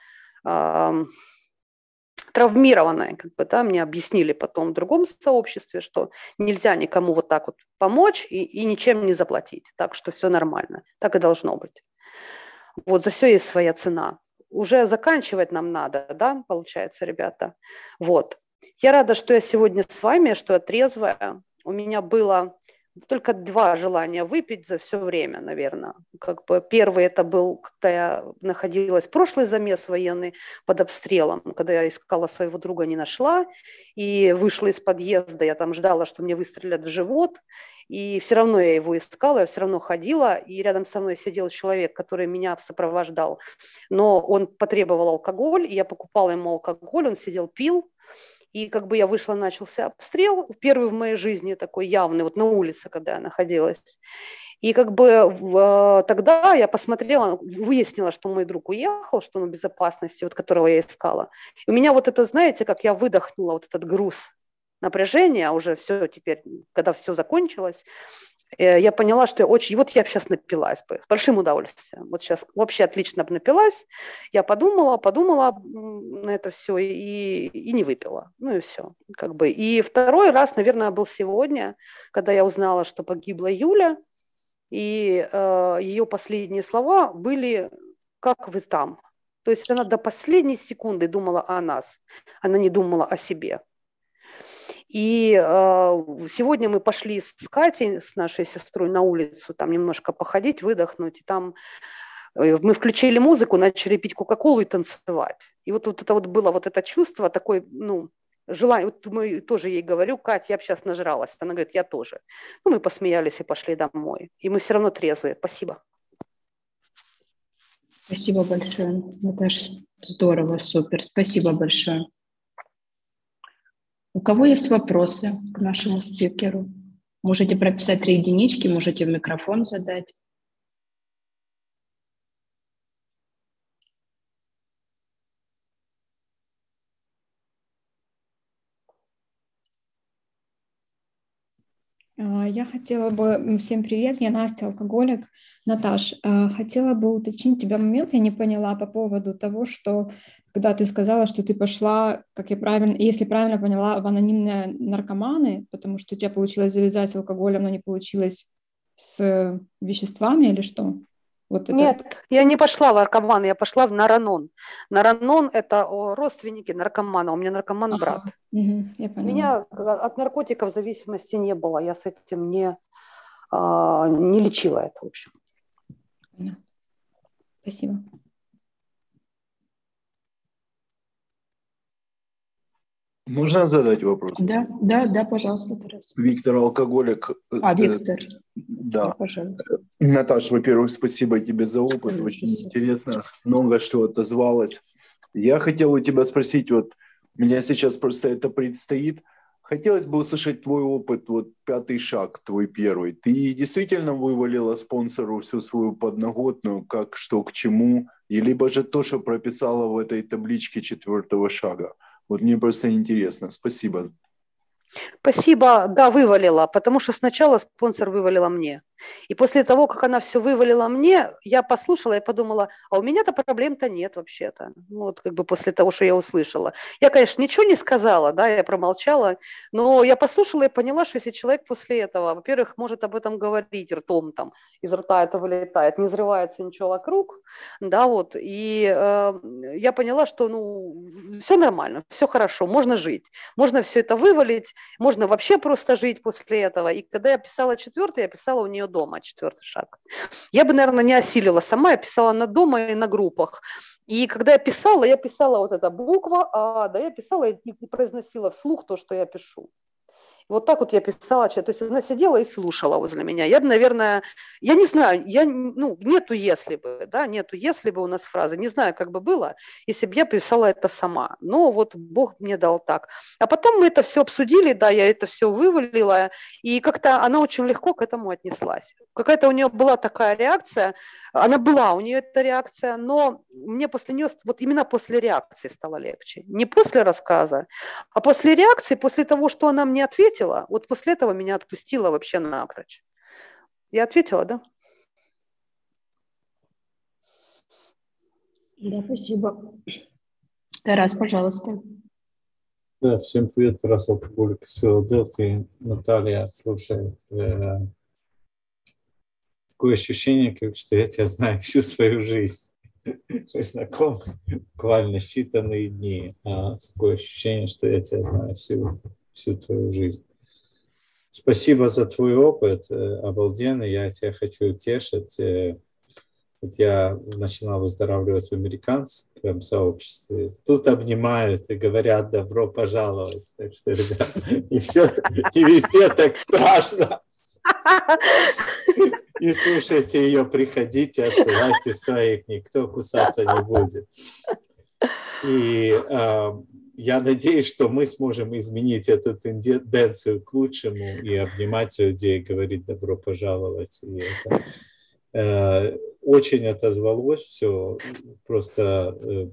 травмированная, как бы, да, мне объяснили потом в другом сообществе, что нельзя никому вот так вот помочь и ничем не заплатить, так что все нормально, так и должно быть. Вот за все есть своя цена. Уже заканчивать нам надо, да, получается, ребята. Вот. Я рада, что я сегодня с вами, что я трезвая. У меня было только 2 желания выпить за все время, наверное. Как бы первый это был, когда я находилась, прошлый замес военный под обстрелом, когда я искала своего друга, не нашла, и вышла из подъезда, я там ждала, что мне выстрелят в живот, и все равно я его искала, я все равно ходила, и рядом со мной сидел человек, который меня сопровождал, но он потребовал алкоголь, и я покупала ему алкоголь, он сидел, пил, и как бы я вышла, начался обстрел, первый в моей жизни такой явный, вот на улице, когда я находилась. И как бы тогда я посмотрела, выяснила, что мой друг уехал, что он в безопасности, вот которого я искала. И у меня вот это, знаете, как я выдохнула вот этот груз напряжения, уже все теперь, когда все закончилось, я поняла, что я очень... Вот я бы сейчас напилась бы с большим удовольствием. Вот сейчас вообще отлично бы напилась. Я подумала на это все и не выпила. Ну и все. Как бы. И второй раз, наверное, был сегодня, когда я узнала, что погибла Юля, и ее последние слова были «как вы там?». То есть она до последней секунды думала о нас, она не думала о себе. И сегодня мы пошли с Катей, с нашей сестрой, на улицу, там немножко походить, выдохнуть. И там мы включили музыку, начали пить Кока-Колу и танцевать. И вот это вот было вот это чувство, такое, ну, желание. Вот мы тоже ей говорю: Катя, я бы сейчас нажралась. Она говорит: я тоже. Ну, мы посмеялись и пошли домой. И мы все равно трезвые. Спасибо. Спасибо большое, Наташа. Здорово, супер. Спасибо большое. У кого есть вопросы к нашему спикеру? Можете прописать 3 единички, можете в микрофон задать. Я хотела бы... Всем привет, я Настя, алкоголик. Наташ, хотела бы уточнить тебя момент, я не поняла по поводу того, что когда ты сказала, что ты пошла, как я правильно, если правильно поняла, в анонимные наркоманы, потому что у тебя получилось завязать с алкоголем, но не получилось с веществами или что? Вот это... Нет, я не пошла в наркоман, я пошла в Наранон. Наранон – это родственники наркомана, у меня наркоман-брат. Я У меня от наркотиков зависимости не было, я с этим не лечила это, в общем. Спасибо. Можно задать вопрос? Да, пожалуйста, Тарас. Виктор, алкоголик. Виктор. Да. Пожалуйста. Наташа, во-первых, спасибо тебе за опыт, очень интересно, много что отозвалось. Я хотел у тебя спросить, вот у меня сейчас просто это предстоит. Хотелось бы услышать твой опыт, вот 5-й шаг, твой первый. Ты действительно вывалила спонсору всю свою подноготную, как, что, к чему, и либо же то, что прописала в этой табличке 4-го шага? Вот мне просто интересно. Спасибо. Спасибо, да, вывалила, потому что сначала спонсор вывалила мне. И после того, как она все вывалила мне, я послушала и подумала, а у меня-то проблем-то нет вообще-то. Ну, вот как бы после того, что я услышала. Я, конечно, ничего не сказала, да, я промолчала, но я послушала и поняла, что если человек после этого, во-первых, может об этом говорить ртом, там, из рта это вылетает, не взрывается ничего вокруг, да, вот, и я поняла, что, ну, все нормально, все хорошо, можно жить, можно все это вывалить, можно вообще просто жить после этого. И когда я писала четвертый, я писала у нее дома, четвертый шаг. Я бы, наверное, не осилила сама, я писала на дома и на группах. И когда я писала вот эта буква А, да, я писала и произносила вслух то, что я пишу. Вот так вот я писала, то есть она сидела и слушала возле меня. Я бы, наверное, я не знаю, ну, нету если бы, да, нету если бы у нас фразы. Не знаю, как бы было, если бы я писала это сама. Но вот Бог мне дал так. А потом мы это все обсудили, да, я это все вывалила, и как-то она очень легко к этому отнеслась. Какая-то у нее была такая реакция, она была, у нее эта реакция, но мне после нее, вот именно после реакции стало легче. Не после рассказа, а после реакции, после того, что она мне ответила, вот после этого меня отпустила вообще напрочь. Я ответила, да? Да, спасибо. Тарас, пожалуйста. Да, всем привет, Тарас Алкоголик из Филадельфии. Наталья, слушай, такое ощущение, как что я тебя знаю всю свою жизнь. Мы знакомы буквально считанные дни. Такое ощущение, что я тебя знаю всю твою жизнь. Спасибо за твой опыт, обалденный. Я тебя хочу утешить. Вот я начинал выздоравливать в американском сообществе. Тут обнимают и говорят добро пожаловать. Так что, ребята, не везде так страшно. И слушайте ее, приходите, отсылайте своих, никто кусаться не будет. И я надеюсь, что мы сможем изменить эту тенденцию к лучшему и обнимать людей, говорить добро пожаловать. И это очень отозвалось все, просто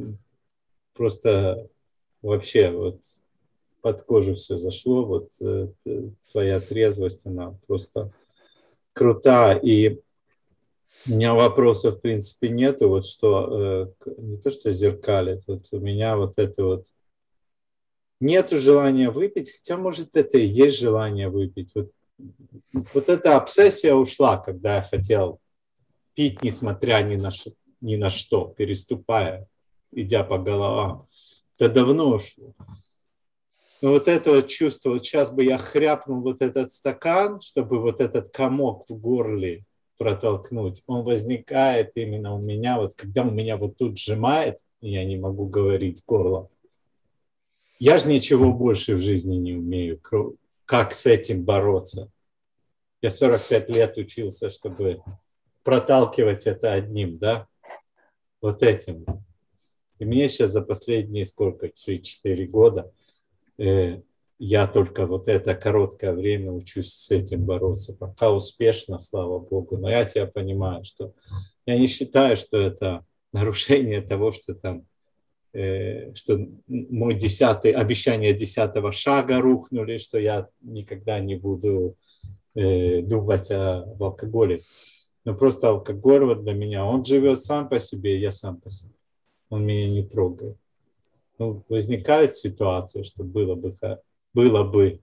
вообще вот под кожу все зашло, вот твоя трезвость, она просто крута, и у меня вопросов в принципе нету, вот что, не то что зеркалит, вот у меня вот это вот нету желания выпить, хотя может это и есть желание выпить, вот эта обсессия ушла, когда я хотел пить, несмотря ни на что, переступая, идя по головам. Это давно ушло. Но вот это вот чувство, вот сейчас бы я хряпнул вот этот стакан, чтобы вот этот комок в горле протолкнуть, он возникает именно у меня, вот когда у меня вот тут сжимает, и я не могу говорить горлом. Я же ничего больше в жизни не умею, как с этим бороться. Я 45 лет учился, чтобы проталкивать это одним, да, вот этим. И мне сейчас за последние 3-4 года я только вот это короткое время учусь с этим бороться. Пока успешно, слава Богу. Но я тебя понимаю, что я не считаю, что это нарушение того, что там, что мой обещание 10-го шага рухнули, что я никогда не буду думать об алкоголе. Но просто алкоголь вот для меня, он живет сам по себе, я сам по себе. Он меня не трогает. Ну, возникают ситуации, что было бы.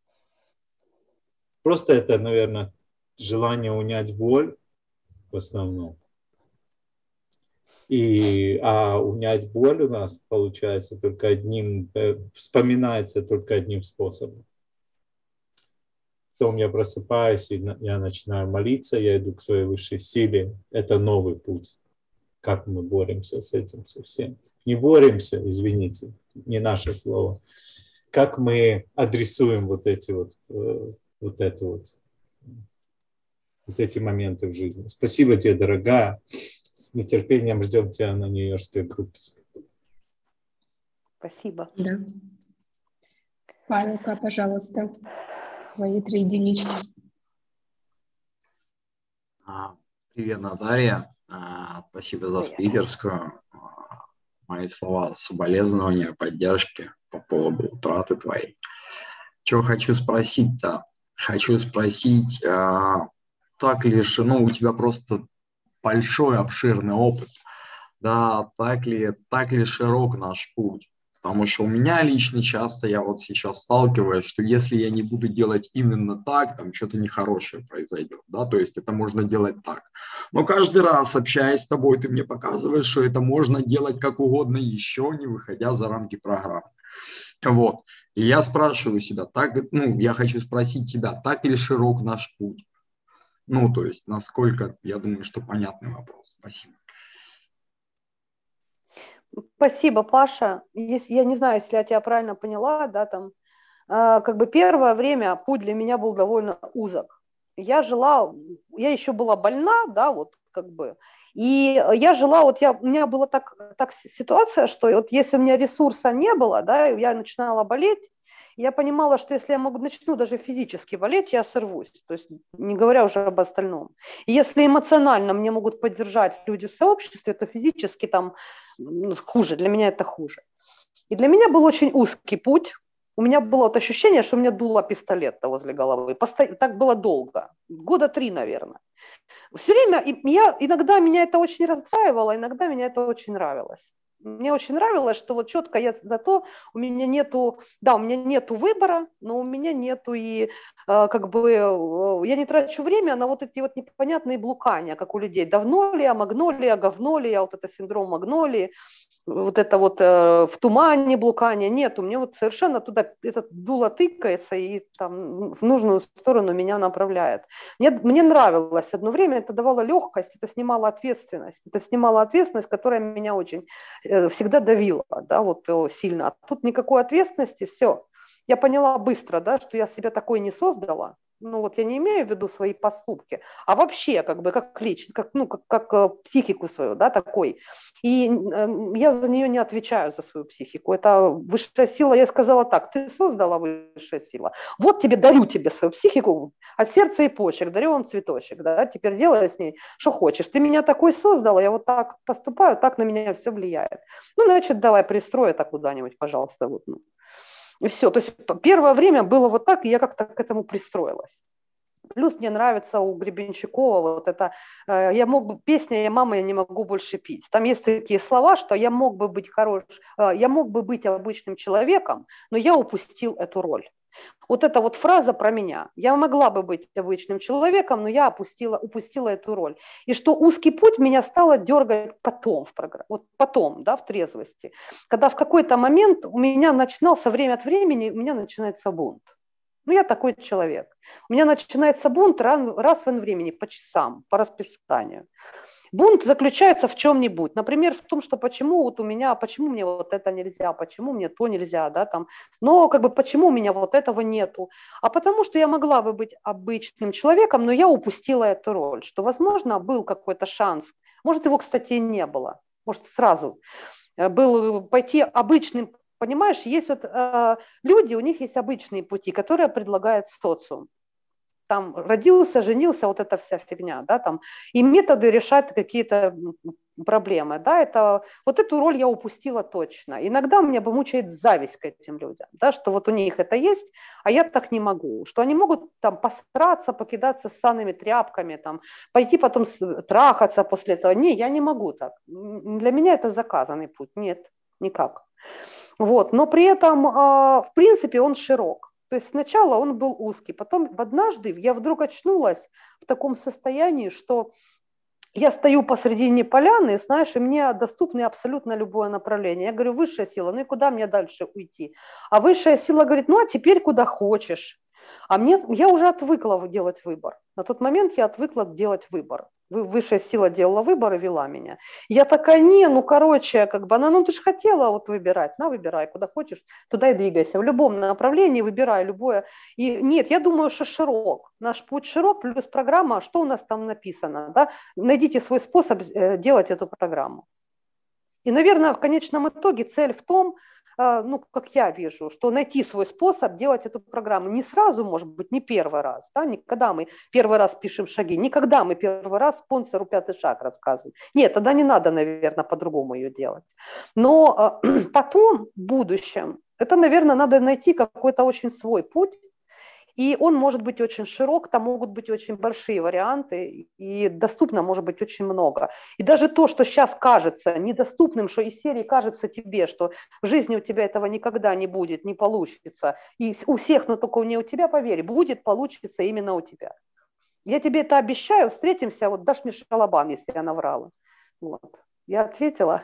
Просто это, наверное, желание унять боль в основном. А унять боль у нас получается только вспоминается только одним способом. Потом я просыпаюсь, и я начинаю молиться, я иду к своей высшей силе. Это новый путь. Как мы боремся с этим совсем. Не боремся, извините, не наше слово. Как мы адресуем вот эти моменты в жизни. Спасибо тебе, дорогая. С нетерпением ждем тебя на нью-йоркской группе. Спасибо. Да. Павелка, пожалуйста, твои 3 единички. Привет, Наталья. Спасибо за спикерскую. Мои слова соболезнования, поддержки по поводу утраты твоей. Что хочу спросить-то? Хочу спросить, так ли, ну, у тебя просто большой, обширный опыт, да, так ли широк наш путь? Потому что у меня лично часто, я вот сейчас сталкиваюсь, что если я не буду делать именно так, там что-то нехорошее произойдет, да, то есть это можно делать так. Но каждый раз, общаясь с тобой, ты мне показываешь, что это можно делать как угодно еще, не выходя за рамки программы. Вот. И я спрашиваю себя, так, ну, я хочу спросить тебя, так ли широк наш путь? Ну, то есть, насколько, я думаю, что понятный вопрос. Спасибо. Спасибо, Паша. Я не знаю, если я тебя правильно поняла, да, там, как бы первое время путь для меня был довольно узок. Я еще была больна, да, вот как бы, и я жила, у меня была так ситуация, что вот если у меня ресурса не было, да, я начинала болеть, я понимала, что если я начну даже физически болеть, я сорвусь, то есть не говоря уже об остальном. И если эмоционально мне могут поддержать люди в сообществе, то физически там хуже, для меня это хуже. И для меня был очень узкий путь. У меня было вот ощущение, что у меня дуло пистолета возле головы. Так было долго, 3 года, наверное. Все время, иногда меня это очень расстраивало, иногда меня это очень нравилось. Мне очень нравилось, что вот четко зато у меня нету выбора, но у меня нету и как бы я не трачу время на вот эти вот непонятные блукания, как у людей. Давно ли я, магнолия, говно ли я, вот это синдром магнолии, вот это вот в тумане блукания. Нет, у меня вот совершенно туда этот дуло тыкается и там в нужную сторону меня направляет. Мне нравилось одно время, это давало легкость, это снимало ответственность, которая меня очень всегда давила, да, вот сильно. А тут никакой ответственности, все. Я поняла быстро, да, что я себя такой не создала. Ну вот я не имею в виду свои поступки, а вообще как бы как личность, как психику свою, да, такой. И я за нее не отвечаю, за свою психику. Это высшая сила. Я сказала так: ты создала, высшая сила. Вот дарю тебе свою психику от сердца и почек, дарю вам цветочек, да, теперь делай с ней, что хочешь. Ты меня такой создала, я вот так поступаю, так на меня все влияет. Ну, значит, давай пристрой это куда-нибудь, пожалуйста, вот. И все. То есть первое время было вот так, и я как-то к этому пристроилась. Плюс мне нравится у Гребенщикова вот это песня «Я, мама, я не могу больше пить». Там есть такие слова, что я мог бы быть обычным человеком, но я упустил эту роль. Вот эта вот фраза про меня. Я могла бы быть обычным человеком, но я упустила эту роль. И что узкий путь меня стало дергать потом в программе, вот потом, да, в трезвости. Когда в какой-то момент у меня начинался время от времени, у меня начинается бунт. Ну, я такой человек. У меня начинается бунт раз в времени, по часам, по расписанию. Бунт заключается в чем-нибудь. Например, в том, что почему мне вот это нельзя, почему мне то нельзя, да, там. Но как бы почему у меня вот этого нету. А потому что я могла бы быть обычным человеком, но я упустила эту роль, что, возможно, был какой-то шанс. Может, его, кстати, и не было. Может, сразу был пойти обычным. Понимаешь, есть вот люди, у них есть обычные пути, которые предлагает социум. Там родился, женился, вот эта вся фигня, да, там, и методы решать какие-то проблемы, да, вот эту роль я упустила точно. Иногда меня мучает зависть к этим людям, да, что вот у них это есть, а я так не могу, что они могут там посраться, покидаться ссаными тряпками, там, пойти потом трахаться после этого. Не, я не могу так. Для меня это заказанный путь, нет, никак. Вот, но при этом, в принципе, он широк. То есть сначала он был узкий, потом однажды я вдруг очнулась в таком состоянии, что я стою посредине поляны, знаешь, и мне доступно абсолютно любое направление. Я говорю: высшая сила, ну и куда мне дальше уйти? А высшая сила говорит: ну а теперь куда хочешь. А я уже отвыкла делать выбор. На тот момент я отвыкла делать выбор. Высшая сила делала выбор и вела меня. Я такая: как бы она, ты же хотела вот выбирать, выбирай, куда хочешь, туда и двигайся. В любом направлении выбирай любое. И нет, я думаю, что широк. Наш путь широк, плюс программа, что у нас там написано, да? Найдите свой способ делать эту программу. И, наверное, в конечном итоге цель в том, как я вижу, что найти свой способ делать эту программу. Не сразу, может быть, не первый раз, да, никогда мы первый раз пишем шаги, никогда мы первый раз спонсору 5-й шаг рассказываем. Нет, тогда не надо, наверное, по-другому ее делать. Но потом, в будущем, Это, наверное, надо найти какой-то очень свой путь, и он может быть очень широк, там могут быть очень большие варианты, и доступно может быть очень много. И даже то, что сейчас кажется недоступным, что из серии кажется тебе, что в жизни у тебя этого никогда не будет, не получится, и у всех, но только не у тебя, поверь, будет, получится именно у тебя. Я тебе это обещаю, встретимся, вот дашь мне шалабан, если я наврала. Вот. Я ответила.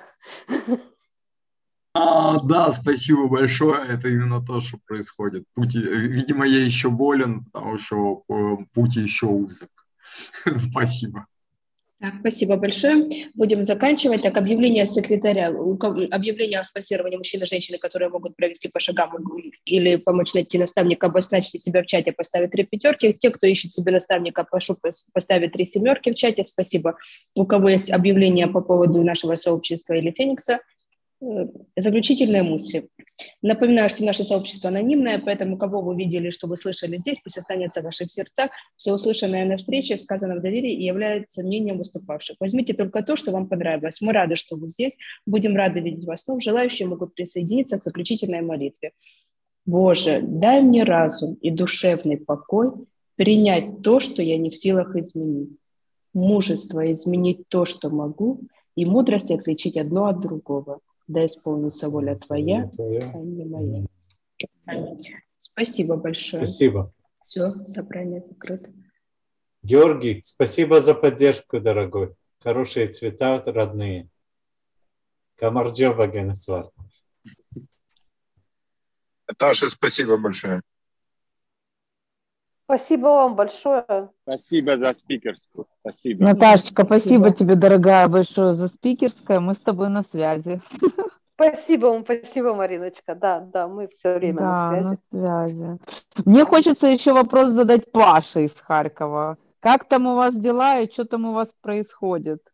Да, спасибо большое. Это именно то, что происходит. Видимо, я еще болен, потому что путь еще узок. Спасибо. Так, спасибо большое. Будем заканчивать. Так, объявление секретаря. Объявление о спонсировании мужчин и женщин, которые могут провести по шагам или помочь найти наставника, обозначьте себя в чате, поставить 3 пятерки. Те, кто ищет себе наставника, прошу поставить 3 семерки в чате. Спасибо. У кого есть объявление по поводу нашего сообщества или Феникса? Заключительные мысли. Напоминаю, что наше сообщество анонимное, поэтому кого вы видели, что вы слышали здесь, пусть останется в ваших сердцах. Все услышанное на встрече сказано в доверии и является мнением выступавших. Возьмите только то, что вам понравилось. Мы рады, что вы здесь. Будем рады видеть вас снова. Желающие могут присоединиться к заключительной молитве. Боже, дай мне разум и душевный покой принять то, что я не в силах изменить. Мужество изменить то, что могу, и мудрость отличить одно от другого. Да исполнится воля Твоя, а не моя. Аминь. Спасибо большое. Спасибо. Все, собрание закрыто. Георгий, спасибо за поддержку, дорогой. Хорошие цвета, родные. Камарджоба Генесвар. Наташа, спасибо большое. Спасибо вам большое. Спасибо за спикерскую. Спасибо. Наташечка, спасибо тебе, дорогая, большое за спикерское. Мы с тобой на связи. Спасибо вам, спасибо, Мариночка. Да, мы все время на связи. На связи. Мне хочется еще вопрос задать Паше из Харькова. Как там у вас дела и что там у вас происходит?